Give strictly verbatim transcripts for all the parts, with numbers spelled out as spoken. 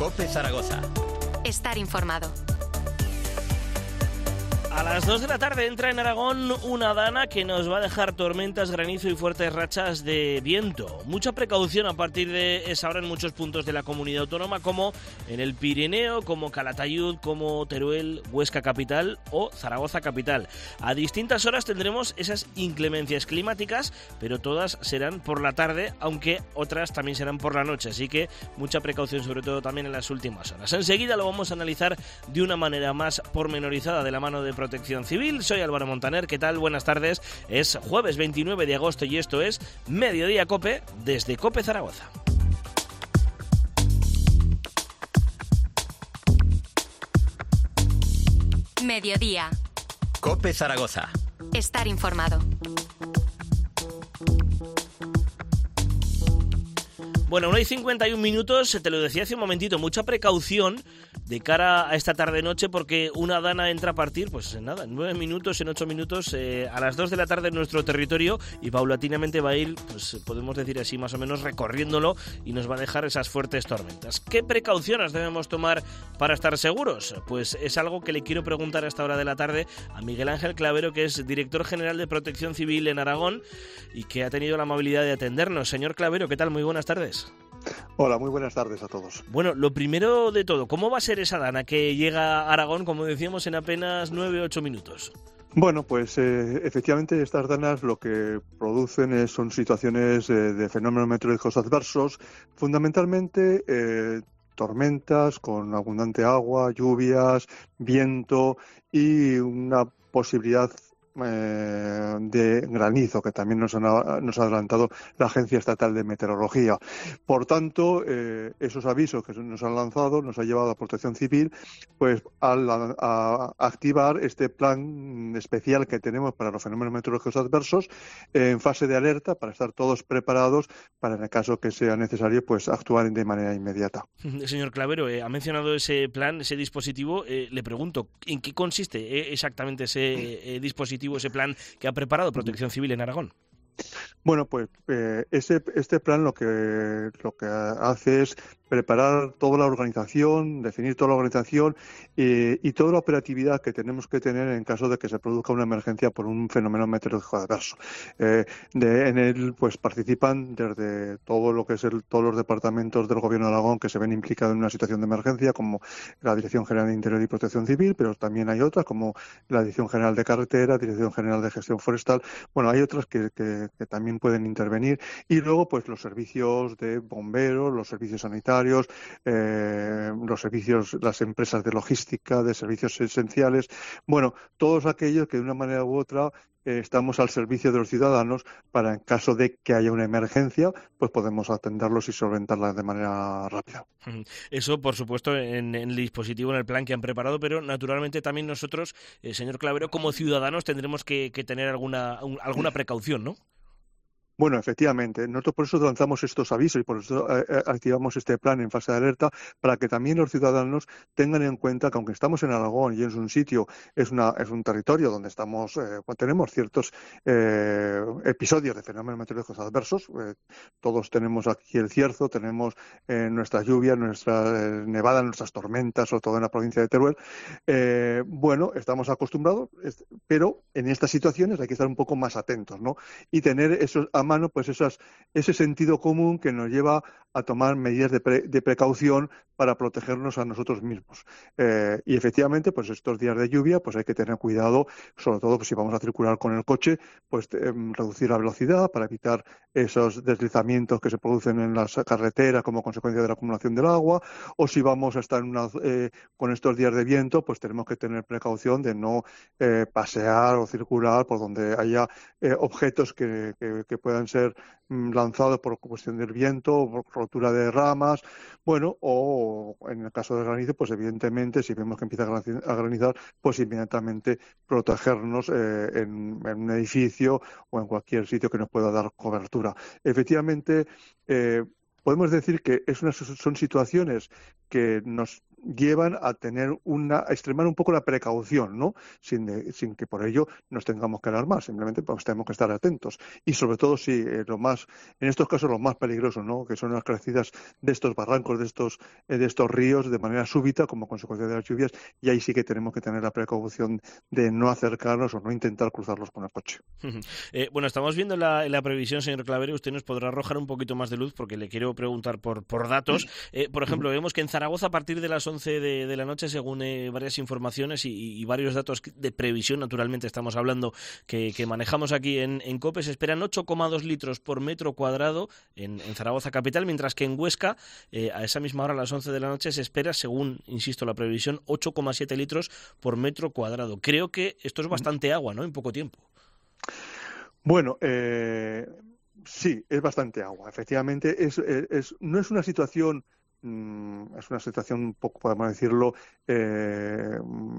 COPE Zaragoza. Estar informado. A las dos de la tarde entra en Aragón una dana que nos va a dejar tormentas, granizo y fuertes rachas de viento. Mucha precaución a partir de esa hora en muchos puntos de la comunidad autónoma, como en el Pirineo, como Calatayud, como Teruel, Huesca capital o Zaragoza capital. A distintas horas tendremos esas inclemencias climáticas, pero todas serán por la tarde, aunque otras también serán por la noche. Así que mucha precaución, sobre todo también en las últimas horas. Enseguida lo vamos a analizar de una manera más pormenorizada de la mano de Protección Civil. Soy Álvaro Montaner, ¿qué tal? Buenas tardes. Es jueves veintinueve de agosto y esto es Mediodía COPE desde COPE Zaragoza. Mediodía. COPE Zaragoza. Estar informado. Bueno, una y cincuenta y un minutos, te lo decía hace un momentito, mucha precaución de cara a esta tarde-noche porque una dana entra a partir, pues en nada, en nueve minutos, en ocho minutos, eh, a las dos de la tarde en nuestro territorio y paulatinamente va a ir, pues podemos decir así, más o menos recorriéndolo y nos va a dejar esas fuertes tormentas. ¿Qué precauciones debemos tomar para estar seguros? Pues es algo que le quiero preguntar a esta hora de la tarde a Miguel Ángel Clavero, que es director general de Protección Civil en Aragón y que ha tenido la amabilidad de atendernos. Señor Clavero, ¿qué tal? Muy buenas tardes. Hola, muy buenas tardes a todos. Bueno, lo primero de todo, ¿cómo va a ser esa dana que llega a Aragón, como decíamos, en apenas nueve u ocho minutos? Bueno, pues eh, efectivamente estas danas lo que producen es, son situaciones eh, de fenómenos meteorológicos adversos, fundamentalmente eh, tormentas con abundante agua, lluvias, viento y una posibilidad Eh, de granizo, que también nos, han, nos ha adelantado la Agencia Estatal de Meteorología. Por tanto, eh, esos avisos que nos han lanzado nos ha llevado a Protección Civil pues a, la, a activar este plan especial que tenemos para los fenómenos meteorológicos adversos eh, en fase de alerta para estar todos preparados para, en el caso que sea necesario, pues actuar de manera inmediata. Señor Clavero, eh, ha mencionado ese plan, ese dispositivo. Eh, le pregunto, ¿en qué consiste eh, exactamente ese eh, dispositivo, ese plan que ha preparado Protección Civil en Aragón? Bueno, pues eh, ese, este plan lo que, lo que hace es preparar toda la organización, definir toda la organización eh, y toda la operatividad que tenemos que tener en caso de que se produzca una emergencia por un fenómeno meteorológico adverso. Eh, de, en él pues participan desde todo lo que es el, todos los departamentos del Gobierno de Aragón que se ven implicados en una situación de emergencia, como la Dirección General de Interior y Protección Civil, pero también hay otras como la Dirección General de Carretera, Dirección General de Gestión Forestal. Bueno, hay otras que, que, que también pueden intervenir y luego pues los servicios de bomberos, los servicios sanitarios, Eh, los servicios, las empresas de logística, de servicios esenciales, bueno, todos aquellos que de una manera u otra eh, estamos al servicio de los ciudadanos para, en caso de que haya una emergencia, pues podemos atenderlos y solventarla de manera rápida. Eso, por supuesto, en, en el dispositivo, en el plan que han preparado, pero naturalmente también nosotros, eh, señor Clavero, como ciudadanos tendremos que, que tener alguna, un, alguna precaución, ¿no? Bueno, efectivamente, nosotros por eso lanzamos estos avisos y por eso eh, activamos este plan en fase de alerta para que también los ciudadanos tengan en cuenta que aunque estamos en Aragón y es un sitio, es una es un territorio donde estamos eh, tenemos ciertos eh, episodios de fenómenos meteorológicos adversos, eh, todos tenemos aquí el cierzo, tenemos eh, nuestras lluvias, nuestra eh, nevada, nuestras tormentas, sobre todo en la provincia de Teruel. Eh, bueno, estamos acostumbrados, pero en estas situaciones hay que estar un poco más atentos, ¿no? Y tener esos mano pues esas, ese sentido común que nos lleva a tomar medidas de, pre, de precaución para protegernos a nosotros mismos. Eh, y efectivamente, pues estos días de lluvia, pues hay que tener cuidado, sobre todo pues, si vamos a circular con el coche, pues eh, reducir la velocidad para evitar esos deslizamientos que se producen en las carreteras como consecuencia de la acumulación del agua, o si vamos a estar en una, eh, con estos días de viento, pues tenemos que tener precaución de no eh, pasear o circular por donde haya eh, objetos que, que, que puedan ser mm, lanzados por cuestión del viento, por rotura de ramas, bueno, o en el caso del granizo, pues evidentemente si vemos que empieza a granizar, pues inmediatamente protegernos eh, en, en un edificio o en cualquier sitio que nos pueda dar cobertura. Efectivamente, eh, podemos decir que es una, son situaciones que nos llevan a tener una, a extremar un poco la precaución, ¿no? Sin, de, sin que por ello nos tengamos que alarmar, simplemente pues tenemos que estar atentos. Y sobre todo, si eh, lo más, en estos casos los más peligrosos, ¿no? Que son las crecidas de estos barrancos, de estos, eh, de estos ríos de manera súbita como consecuencia de las lluvias, y ahí sí que tenemos que tener la precaución de no acercarnos o no intentar cruzarlos con el coche. eh, bueno, estamos viendo la, la previsión, señor Clavero, usted nos podrá arrojar un poquito más de luz porque le quiero preguntar por, por datos. Eh, por ejemplo, vemos que en Zaragoza a partir de las once de, de la noche, según eh, varias informaciones y, y varios datos de previsión, naturalmente estamos hablando que, que manejamos aquí en, en COPE, se esperan ocho coma dos litros por metro cuadrado en, en Zaragoza capital, mientras que en Huesca, eh, a esa misma hora, a las once de la noche, se espera, según, insisto, la previsión, ocho coma siete litros por metro cuadrado. Creo que esto es bastante agua, ¿no?, en poco tiempo. Bueno, eh, sí, es bastante agua. Efectivamente, es, es, es, no es una situación, mmm, es una situación un poco, podemos decirlo, eh,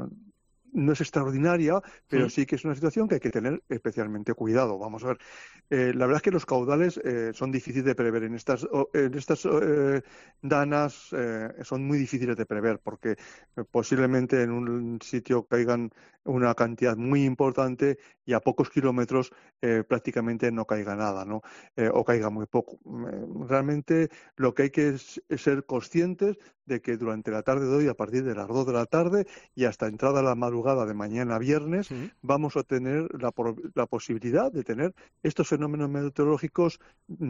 no es extraordinaria, pero sí que es una situación que hay que tener especialmente cuidado. Vamos a ver, eh, la verdad es que los caudales eh, son difíciles de prever. En estas, en estas eh, danas eh, son muy difíciles de prever porque eh, posiblemente en un sitio caigan una cantidad muy importante y a pocos kilómetros eh, prácticamente no caiga nada, ¿no? Eh, o caiga muy poco. Eh, realmente lo que hay que es, es ser conscientes de que durante la tarde de hoy, a partir de las dos de la tarde y hasta entrada a la madrugada de mañana viernes, sí, vamos a tener la, la posibilidad de tener estos fenómenos meteorológicos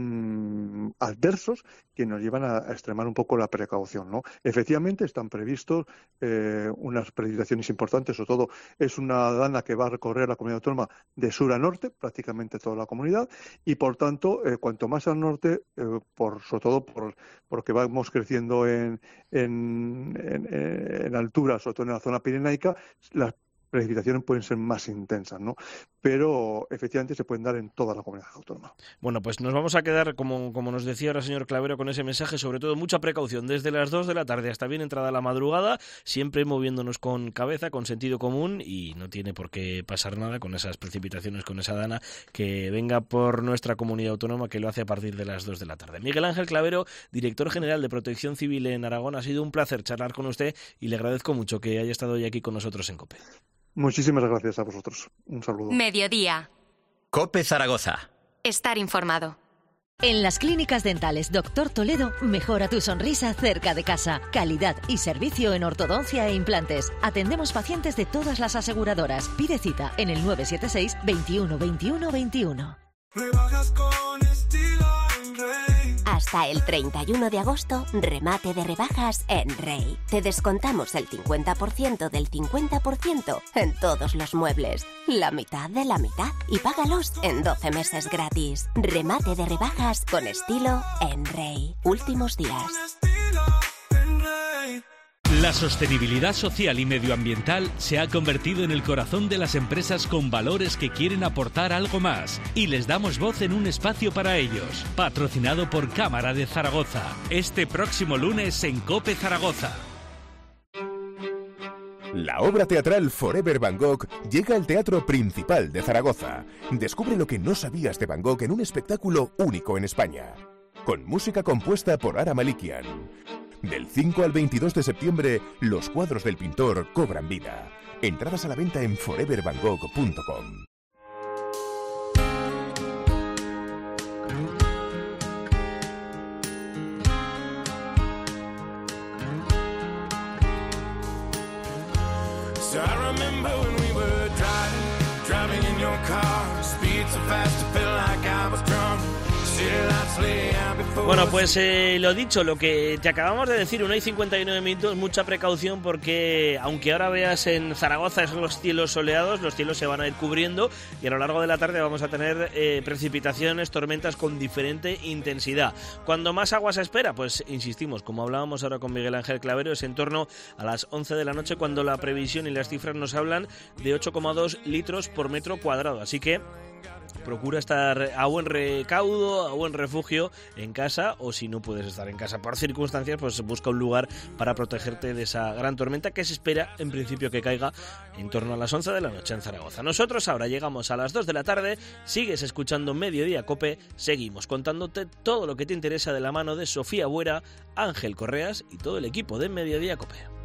mmm, adversos que nos llevan a, a extremar un poco la precaución, ¿no? Efectivamente están previstos eh, unas precipitaciones importantes, sobre todo es una dana que va a recorrer la comunidad autónoma de sur a norte, prácticamente toda la comunidad, y por tanto, eh, cuanto más al norte, eh, por, sobre todo por, porque vamos creciendo en, en, en, en altura, sobre todo en la zona pirenaica, las precipitaciones pueden ser más intensas, ¿no? Pero efectivamente se pueden dar en toda la comunidad autónoma. Bueno, pues nos vamos a quedar, como, como nos decía ahora el señor Clavero, con ese mensaje, sobre todo mucha precaución, desde las dos de la tarde hasta bien entrada la madrugada, siempre moviéndonos con cabeza, con sentido común, y no tiene por qué pasar nada con esas precipitaciones, con esa dana que venga por nuestra comunidad autónoma, que lo hace a partir de las dos de la tarde. Miguel Ángel Clavero, director general de Protección Civil en Aragón, ha sido un placer charlar con usted y le agradezco mucho que haya estado hoy aquí con nosotros en COPE. Muchísimas gracias a vosotros. Un saludo. Mediodía. COPE Zaragoza. Estar informado. En las clínicas dentales Doctor Toledo, mejora tu sonrisa cerca de casa. Calidad y servicio en ortodoncia e implantes. Atendemos pacientes de todas las aseguradoras. Pide cita en el nueve siete seis, veintiuno, veintiuno, veintiuno. Rebajas con estilo en Rey. Hasta el treinta y uno de agosto, remate de rebajas en Rey. Te descontamos el cincuenta por ciento del cincuenta por ciento en todos los muebles. La mitad de la mitad. Y págalos en doce meses gratis. Remate de rebajas con estilo en Rey. Últimos días. La sostenibilidad social y medioambiental se ha convertido en el corazón de las empresas con valores que quieren aportar algo más, y les damos voz en un espacio para ellos. Patrocinado por Cámara de Zaragoza. Este próximo lunes en COPE Zaragoza. La obra teatral Forever Van Gogh llega al Teatro Principal de Zaragoza. Descubre lo que no sabías de Van Gogh en un espectáculo único en España. Con música compuesta por Ara Malikian. Del cinco al veintidós de septiembre, los cuadros del pintor cobran vida. Entradas a la venta en forever van gogh punto com. So I remember when we were driving, driving in your car, speed so fast I felt like I was drunk. Bueno, pues eh, lo dicho, lo que te acabamos de decir, una y cincuenta y nueve minutos, mucha precaución porque aunque ahora veas en Zaragoza esos los cielos soleados, los cielos se van a ir cubriendo y a lo largo de la tarde vamos a tener eh, precipitaciones, tormentas con diferente intensidad. Cuando más agua se espera, pues insistimos, como hablábamos ahora con Miguel Ángel Clavero, es en torno a las once de la noche cuando la previsión y las cifras nos hablan de ocho coma dos litros por metro cuadrado, así que procura estar a buen recaudo, a buen refugio en casa, o si no puedes estar en casa por circunstancias, pues busca un lugar para protegerte de esa gran tormenta que se espera en principio que caiga en torno a las once de la noche en Zaragoza. Nosotros ahora llegamos a las dos de la tarde, sigues escuchando Mediodía COPE, seguimos contándote todo lo que te interesa de la mano de Sofía Buera, Ángel Correas y todo el equipo de Mediodía COPE.